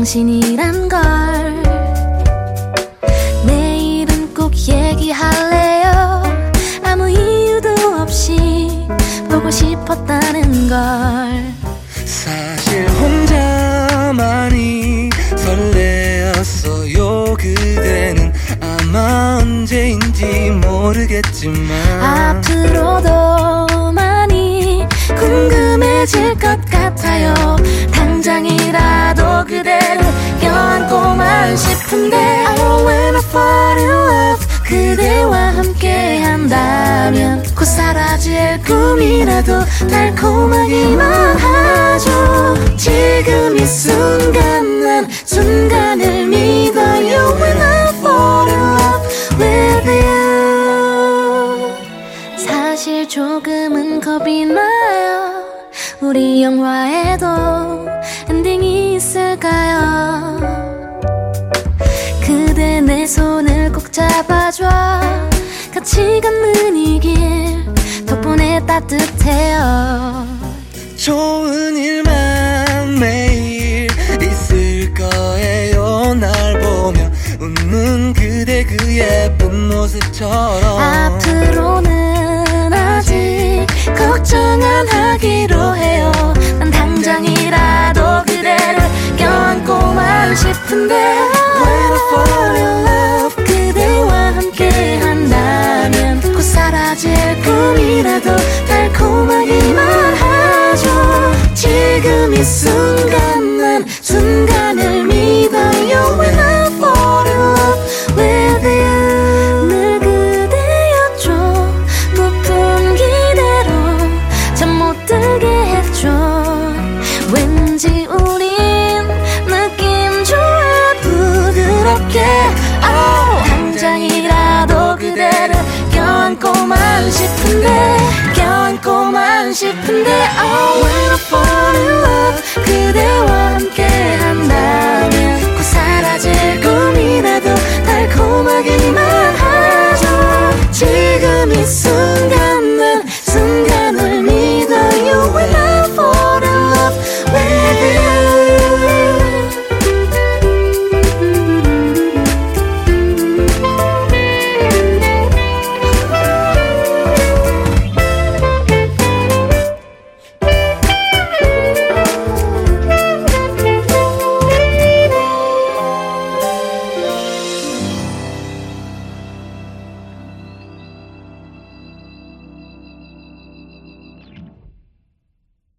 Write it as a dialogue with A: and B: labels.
A: 당신이란 걸 내일은 꼭 얘기할래요. 아무 이유도 없이 보고 싶었다는 걸.
B: 사실 혼자만이 설레었어요. 그대는 아마 언제인지 모르겠지만
A: 앞으로도 많이 궁금해질 것 같아요. 당장이라도 그대를 껴안고만 싶은데 Oh, when I fall in love 그대와 함께 한다면 곧 사라질 꿈이라도 달콤하기만 하죠. 지금 이 순간 난 순간을 믿어요. When I fall in love with you. 사실 조금은 겁이 나요. 우리 영화에도 엔딩이 있을까요? 그대 내 손을 꼭 잡아줘. 같이 걷는 이 길 덕분에 따뜻해요.
B: 좋은 일만 매일 있을 거예요. 날 보며 웃는 그대 그 예쁜 모습처럼
A: 앞으로는 아직 걱정 안 하기로 해요. 난 당장이라도 그대를 껴안고만 싶은데 When I fall in love 그대와 함께 한다면 곧 사라질 꿈이라도 달콤하기만 하죠. 지금 이 순간 난 순간을 믿어요. When I fall in love with you. 늘 그대였죠. 높은 기대로 잠 못 들게 했죠. 왠지 우린 느낌 좋아 부드럽게 oh. 당장이라도 그대를 껴안고만 싶은데 껴안고만 싶은데 Oh, when I fall in love 그대와 함께